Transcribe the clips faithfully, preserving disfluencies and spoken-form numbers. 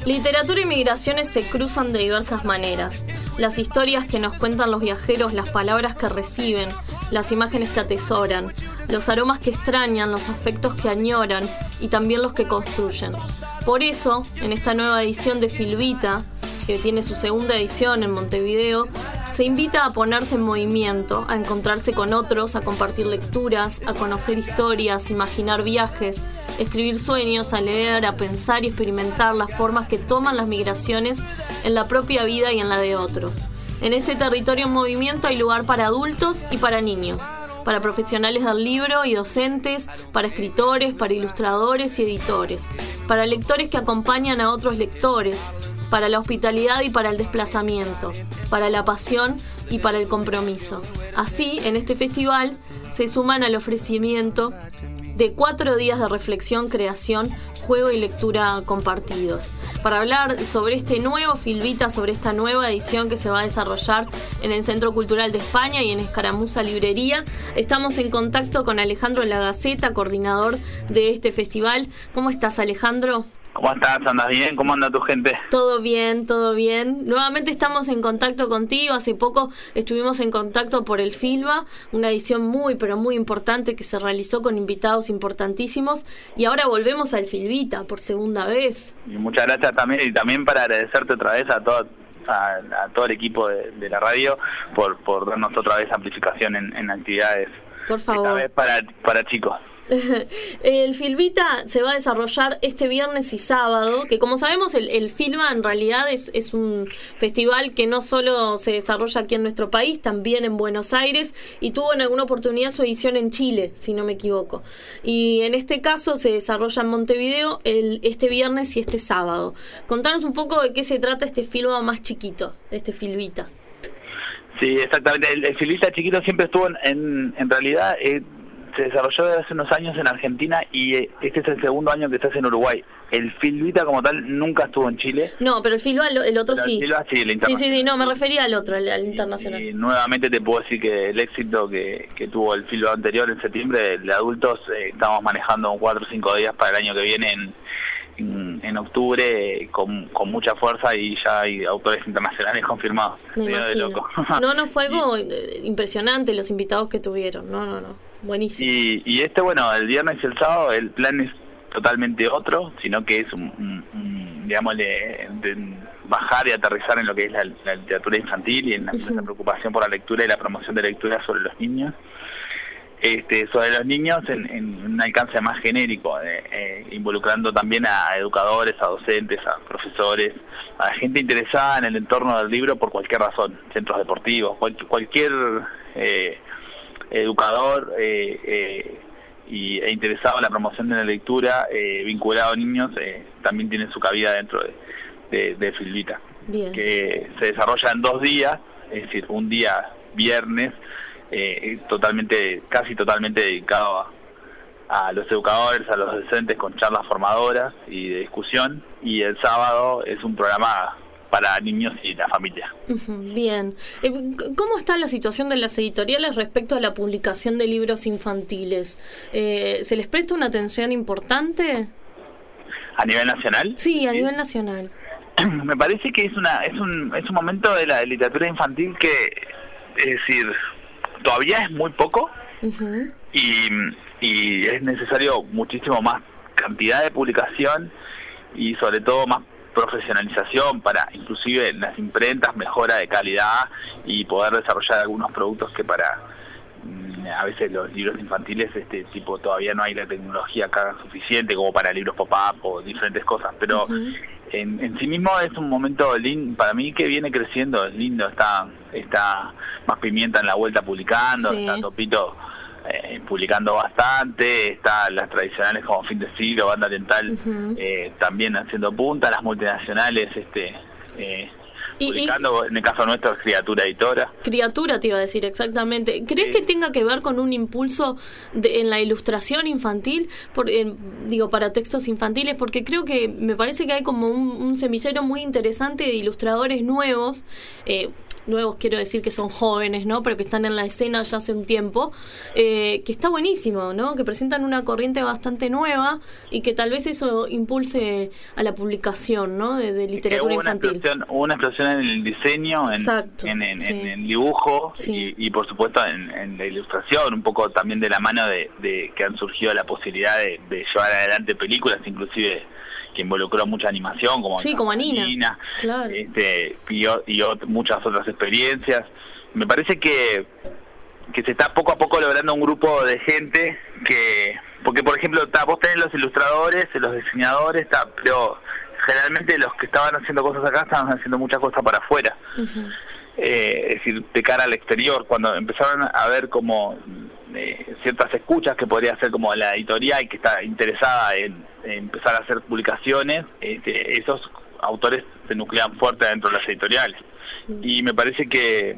Literatura y migraciones se cruzan de diversas maneras. Las historias que nos cuentan los viajeros, las palabras que reciben, las imágenes que atesoran, los aromas que extrañan, los afectos que añoran y también los que construyen. Por eso, en esta nueva edición de Filvita, que tiene su segunda edición en Montevideo, se invita a ponerse en movimiento, a encontrarse con otros, a compartir lecturas, a conocer historias, imaginar viajes, escribir sueños, a leer, a pensar y experimentar las formas que toman las migraciones en la propia vida y en la de otros. En este territorio en movimiento hay lugar para adultos y para niños, para profesionales del libro y docentes, para escritores, para ilustradores y editores, para lectores que acompañan a otros lectores, para la hospitalidad y para el desplazamiento, para la pasión y para el compromiso. Así, en este festival se suman al ofrecimiento de cuatro días de reflexión, creación, juego y lectura compartidos. Para hablar sobre este nuevo Filvita, sobre esta nueva edición que se va a desarrollar en el Centro Cultural de España y en Escaramuza Librería, estamos en contacto con Alejandro Lagaceta, coordinador de este festival. ¿Cómo estás, Alejandro? ¿Cómo estás? ¿Andas bien? ¿Cómo anda tu gente? Todo bien, todo bien. Nuevamente estamos en contacto contigo. Hace poco estuvimos en contacto por el Filva, una edición muy, pero muy importante que se realizó con invitados importantísimos. Y ahora volvemos al Filvita por segunda vez. Y muchas gracias también, y también para agradecerte otra vez a todo, a, a todo el equipo de, de la radio por, por darnos otra vez amplificación en, en actividades. Por favor. Esta vez para, para chicos. El Filvita se va a desarrollar este viernes y sábado, que como sabemos el, el Filva en realidad es, es un festival que no solo se desarrolla aquí en nuestro país, también en Buenos Aires, y tuvo en alguna oportunidad su edición en Chile, si no me equivoco. Y en este caso se desarrolla en Montevideo el, este viernes y este sábado. Contanos un poco de qué se trata este Filva más chiquito, este Filvita. Sí, exactamente. El, el Filvita chiquito siempre estuvo en, en, en realidad... Eh, se desarrolló desde hace unos años en Argentina y este es el segundo año que se hace en Uruguay. El Filvita como tal nunca estuvo en Chile. No, pero el Filva, el otro pero sí. El Filva, sí, el internacional. Sí, sí, sí, no, me refería al otro, al, al internacional. Y, y nuevamente te puedo decir que el éxito que, que tuvo el Filva anterior en septiembre, el de adultos, eh, estamos manejando cuatro o cinco días para el año que viene en, en, en octubre eh, con, con mucha fuerza y ya hay autores internacionales confirmados. Me imagino. De loco. No, no, fue algo y, impresionante los invitados que tuvieron. No, no, no. Buenísimo. Y, y este, bueno, el viernes y el sábado el plan es totalmente otro, sino que es un, un, un digamos, de, de bajar y aterrizar en lo que es la, la literatura infantil y en la, uh-huh. la preocupación por la lectura y la promoción de lectura sobre los niños. Este, sobre los niños en, en un alcance más genérico, eh, eh, involucrando también a educadores, a docentes, a profesores, a la gente interesada en el entorno del libro por cualquier razón, centros deportivos, cual, cualquier... Eh, educador eh, eh, y, e interesado en la promoción de la lectura, eh, vinculado a niños, eh, también tiene su cabida dentro de, de, de Filvita. Bien. Que se desarrolla en dos días, es decir, un día viernes, eh, totalmente, casi totalmente dedicado a, a los educadores, a los docentes con charlas formadoras y de discusión, y el sábado es un programa para niños y la familia. Bien. ¿Cómo está la situación de las editoriales respecto a la publicación de libros infantiles? Eh, ¿Se les presta una atención importante? ¿A nivel nacional? Sí, a ¿Sí? nivel nacional. Me parece que es una es un es un momento de la literatura infantil que, es decir, todavía es muy poco uh-huh. y, y es necesario muchísimo más cantidad de publicación y sobre todo más profesionalización para inclusive en las imprentas, mejora de calidad y poder desarrollar algunos productos que para a veces los libros infantiles este tipo todavía no hay la tecnología acá suficiente como para libros pop-up o diferentes cosas, pero uh-huh. en, en sí mismo es un momento lindo para mí que viene creciendo, es lindo, está está más Pimienta en la vuelta publicando, sí. está Topito Eh, publicando bastante, está las tradicionales como Fin de Siglo, Banda Oriental uh-huh. eh, también haciendo punta, las multinacionales este eh, publicando, y, y, en el caso nuestro es Criatura Editora. Criatura te iba a decir, exactamente. ¿Crees sí. que tenga que ver con un impulso de, en la ilustración infantil, por, en, digo, para textos infantiles? Porque creo que me parece que hay como un, un semillero muy interesante de ilustradores nuevos, eh, nuevos quiero decir que son jóvenes, ¿no? Pero que están en la escena ya hace un tiempo, eh, que está buenísimo, ¿no? Que presentan una corriente bastante nueva y que tal vez eso impulse a la publicación, ¿no? De, de literatura hubo una infantil. Explosión, hubo una explosión en el diseño, en, Exacto, en, en, sí. en el dibujo sí. y, y por supuesto en, en la ilustración, un poco también de la mano de, de que han surgido la posibilidad de, de llevar adelante películas, inclusive que involucró mucha animación, como, sí, como Anina, Anina claro. este, y, y ot- muchas otras experiencias. Me parece que que se está poco a poco logrando un grupo de gente que, porque por ejemplo, ta, vos tenés los ilustradores, los diseñadores, ta, pero generalmente los que estaban haciendo cosas acá estaban haciendo muchas cosas para afuera. Uh-huh. Eh, es decir, de cara al exterior, cuando empezaron a ver como eh, ciertas escuchas que podría ser como la editorial que está interesada en, en empezar a hacer publicaciones, este, esos autores se nuclean fuerte dentro de las editoriales. Uh-huh. Y me parece que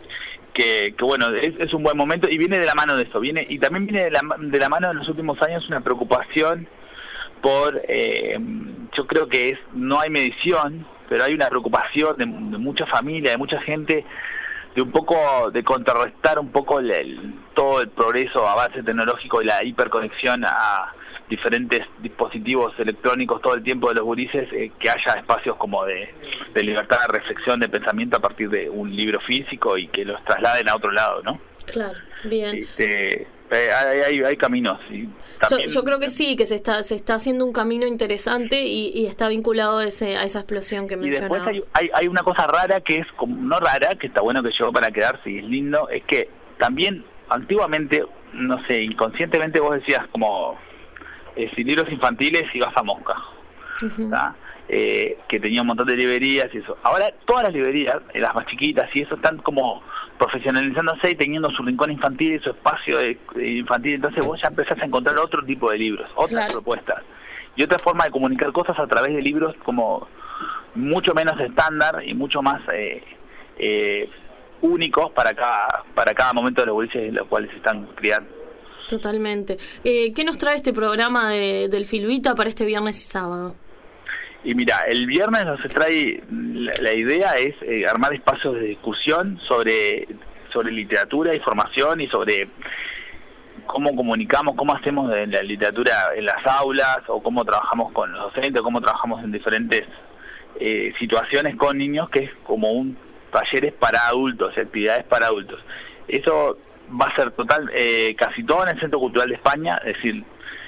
que, que bueno, es, es un buen momento y viene de la mano de eso, viene y también viene de la, de la mano en los últimos años una preocupación por, eh, yo creo que es no hay medición, pero hay una preocupación de, de mucha familia, de mucha gente, de un poco, de contrarrestar un poco el, el, todo el progreso, avance tecnológico y la hiperconexión a diferentes dispositivos electrónicos todo el tiempo de los gurises, eh, que haya espacios como de, de libertad de reflexión, de pensamiento a partir de un libro físico y que los trasladen a otro lado, ¿no? Claro, bien. Este, hay, hay, hay caminos. Y también, yo, yo creo que sí, que se está se está haciendo un camino interesante y, y está vinculado a, ese, a esa explosión que mencionabas. Y después hay, hay, hay una cosa rara que es, como no rara, que está bueno que llegó para quedarse y es lindo, es que también antiguamente, no sé, inconscientemente vos decías como... Eh, si libros infantiles ibas a Mosca, uh-huh. eh, que tenía un montón de librerías y eso. Ahora todas las librerías, eh, las más chiquitas y eso, están como profesionalizándose y teniendo su rincón infantil y su espacio de, de infantil. Entonces vos ya empezás a encontrar otro tipo de libros, otras claro. propuestas y otra forma de comunicar cosas a través de libros como mucho menos estándar y mucho más eh, eh, únicos para cada para cada momento de los gurises en los cuales se están criando. Totalmente. Eh, ¿Qué nos trae este programa de, del Filvita para este viernes y sábado? Y mira, el viernes nos trae, la, la idea es eh, armar espacios de discusión sobre, sobre literatura y formación y sobre cómo comunicamos, cómo hacemos en la literatura en las aulas o cómo trabajamos con los docentes, cómo trabajamos en diferentes eh, situaciones con niños, que es como un talleres para adultos, actividades para adultos. Eso va a ser total, eh, casi todo en el Centro Cultural de España, es decir,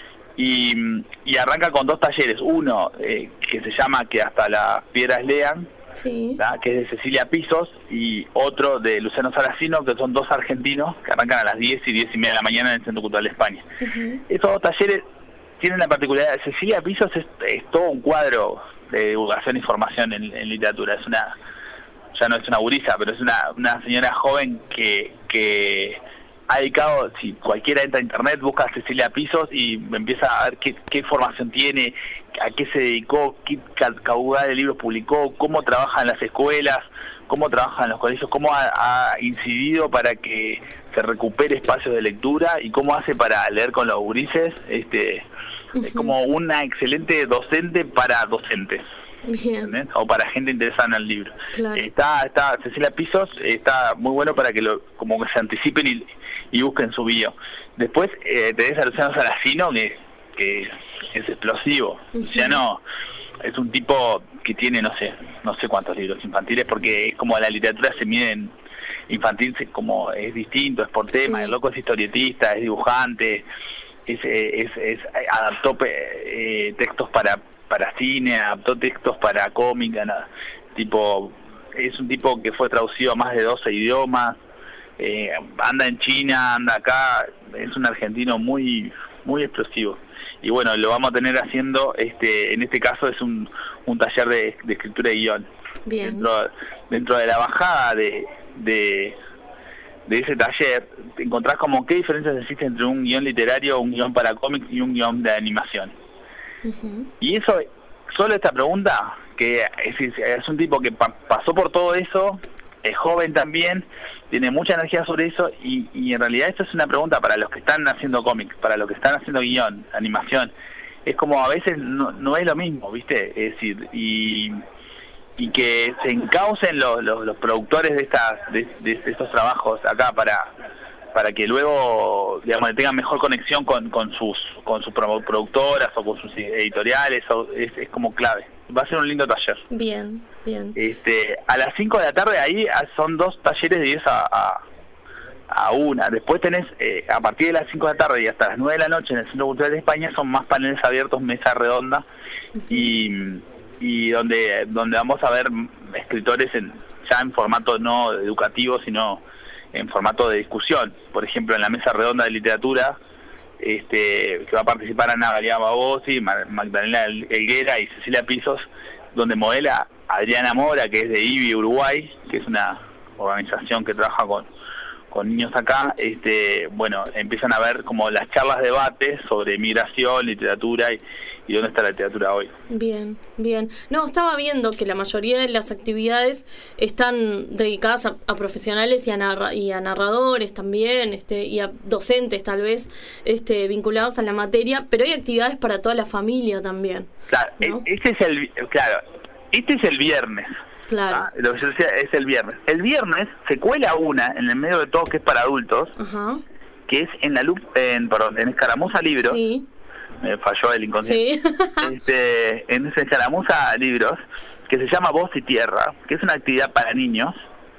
y, y arranca con dos talleres, uno eh, que se llama Que hasta las piedras lean, sí. que es de Cecilia Pisos, y otro de Luciano Saracino, que son dos argentinos que arrancan a las diez y diez y media de la mañana en el Centro Cultural de España. Uh-huh. Esos dos talleres tienen la particularidad, Cecilia Pisos es, es todo un cuadro de divulgación y formación en, en literatura, es una, ya no es una gurisa, pero es una, una señora joven que, que ha dedicado, si cualquiera entra a internet, busca a Cecilia Pisos y empieza a ver qué, qué formación tiene, a qué se dedicó, qué caudal de libros publicó, cómo trabaja en las escuelas, cómo trabaja en los colegios, cómo ha, ha incidido para que se recupere espacios de lectura y cómo hace para leer con los gurises, este, uh-huh. como una excelente docente para docentes. Bien. O para gente interesada en el libro. Claro. Está, está Cecilia Pisos, está muy bueno para que lo, como que se anticipen y, y busquen su bio. Después eh, tenés a Luciano Saracino, que, que es explosivo. Uh-huh. Luciano es un tipo que tiene, no sé, no sé cuántos libros infantiles, porque es como la literatura se mide en infantil, como es distinto, es por tema. Sí. El loco es historietista, es dibujante, es, es, es, adaptó eh, textos para para cine, adaptó textos para cómica, nada. Tipo, es un tipo que fue traducido a más de doce idiomas, eh, anda en China, anda acá, es un argentino muy muy explosivo. Y bueno, lo vamos a tener haciendo, este en este caso es un, un taller de, de escritura y guión. Bien. Dentro, dentro de la bajada de, de, de ese taller, encontrás como qué diferencias existen entre un guión literario, un guión para cómics y un guión de animación. Uh-huh. Y eso solo esta pregunta, que es, es un tipo que pa pasó por todo eso, es joven también, tiene mucha energía sobre eso, y, y en realidad esto es una pregunta para los que están haciendo cómics, para los que están haciendo guión, animación. Es como a veces no, no es lo mismo, ¿viste? Es decir, y, y que se encaucen los, los, los productores de, estas, de, de estos trabajos acá para... para que luego, digamos, tengan mejor conexión con, con sus con sus productoras o con sus editoriales, o, es, es como clave. Va a ser un lindo taller. Bien, bien. Este, a las cinco de la tarde ahí son dos talleres de diez a, a, a una. Después tenés, eh, a partir de las cinco de la tarde y hasta las nueve de la noche en el Centro Cultural de España, son más paneles abiertos, mesa redonda, uh-huh. y, y donde donde vamos a ver escritores en, ya en formato no educativo, sino en formato de discusión. Por ejemplo, en la mesa redonda de literatura, este, que va a participar Ana Galeán Babosi, Magdalena Helguera y Cecilia Pisos, donde modela Adriana Mora, que es de I B I Uruguay, que es una organización que trabaja con, con niños acá. Este, bueno, empiezan a ver como las charlas, debates sobre migración, literatura y, y dónde está la literatura hoy. Bien, bien. No, estaba viendo que la mayoría de las actividades están dedicadas a, a profesionales y a, narra, y a narradores también, este, y a docentes tal vez, este, vinculados a la materia, pero hay actividades para toda la familia también. Claro, ¿no? Este es el, claro, este es el viernes. Claro. ¿Ah? Lo que yo decía es el viernes. El viernes se cuela una en el medio de todo que es para adultos, uh-huh. que es en la luz, en, perdón, en Escaramuza Libros. Sí. Me falló el inconsciente. Sí. este, en ese Escaramuza Libros, que se llama Voz y Tierra, que es una actividad para niños,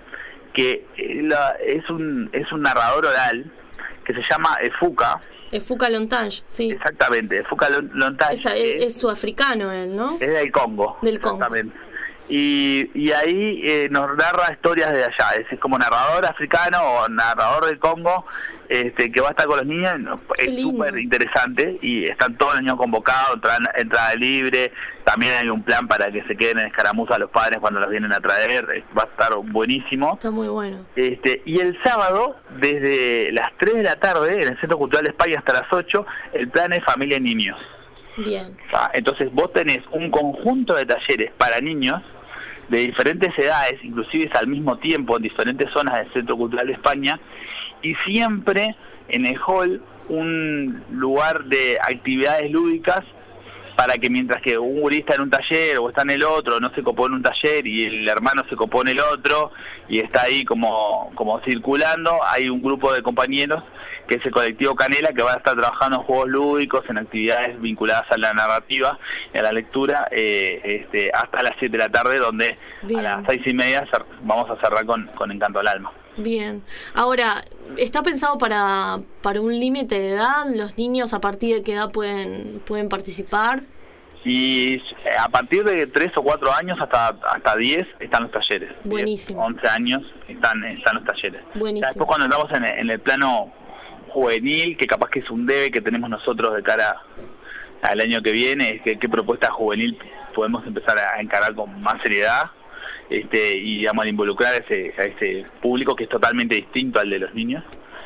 que eh, la, es un es un narrador oral que se llama Efuka. Efuka Lontage, sí. Exactamente, Efuka Lontage. Es, es, es sudafricano él, ¿no? Es del Congo. Del Congo. Exactamente. Y, y ahí eh, nos narra historias de allá, es, es como narrador africano o narrador del Congo, este, que va a estar con los niños. Es súper interesante y están todos los niños convocados, entrada, entrada libre. También hay un plan para que se queden en Escaramuza los padres cuando los vienen a traer, va a estar buenísimo. Está muy bueno. Este, y el sábado, desde las tres de la tarde, en el Centro Cultural de España hasta las ocho, el plan es Familia y Niños. Bien. Entonces vos tenés un conjunto de talleres para niños de diferentes edades, inclusive al mismo tiempo en diferentes zonas del Centro Cultural de España, y siempre en el hall un lugar de actividades lúdicas para que mientras que un gurí está en un taller o está en el otro, no se copó en un taller y el hermano se copó en el otro y está ahí como, como circulando, hay un grupo de compañeros que es el colectivo Canela, que va a estar trabajando en juegos lúdicos, en actividades vinculadas a la narrativa y a la lectura, eh, este, hasta las siete de la tarde, donde Bien. a las seis y media vamos a cerrar con, con Encanto al Alma. Bien. Ahora, ¿está pensado para, para un límite de edad? ¿Los niños a partir de qué edad pueden, pueden participar? Y a partir de tres o cuatro años hasta hasta diez están los talleres. Buenísimo. diez, once años están, están los talleres. Buenísimo. Ya después cuando entramos en, en el plano juvenil, que capaz que es un debe que tenemos nosotros de cara al año que viene, es que qué propuesta juvenil podemos empezar a encarar con más seriedad, este y digamos a involucrar a ese, a ese público que es totalmente distinto al de los niños,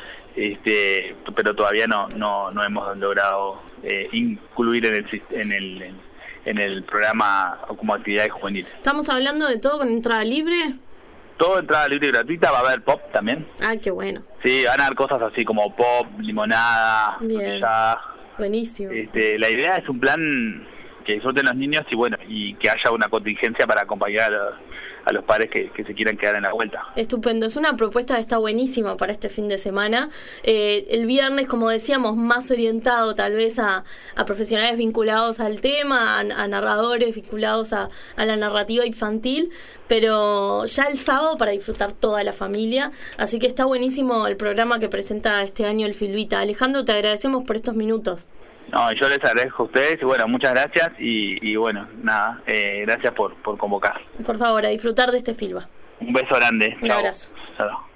este pero todavía no no no hemos logrado eh, incluir en el en el en, en el programa como actividades juveniles. ¿Estamos hablando de todo con entrada libre? Todo entrada libre y gratuita, va a haber pop también. Ah, qué bueno. Sí, van a haber cosas así como pop, limonada, ya. Buenísimo. Este, la idea es un plan que disfruten los niños y bueno, y que haya una contingencia para acompañar a, a los padres que, que se quieran quedar en la vuelta. Estupendo, es una propuesta que está buenísima para este fin de semana. Eh, el viernes, como decíamos, más orientado tal vez a, a profesionales vinculados al tema, a, a narradores vinculados a, a la narrativa infantil, pero ya el sábado para disfrutar toda la familia. Así que está buenísimo el programa que presenta este año el Filvita. Alejandro, te agradecemos por estos minutos. No, yo les agradezco a ustedes y bueno, muchas gracias y, y bueno, nada, eh, gracias por, por convocar. Por favor, a disfrutar de este Filva. Un beso grande. Un Chau. abrazo. Chau.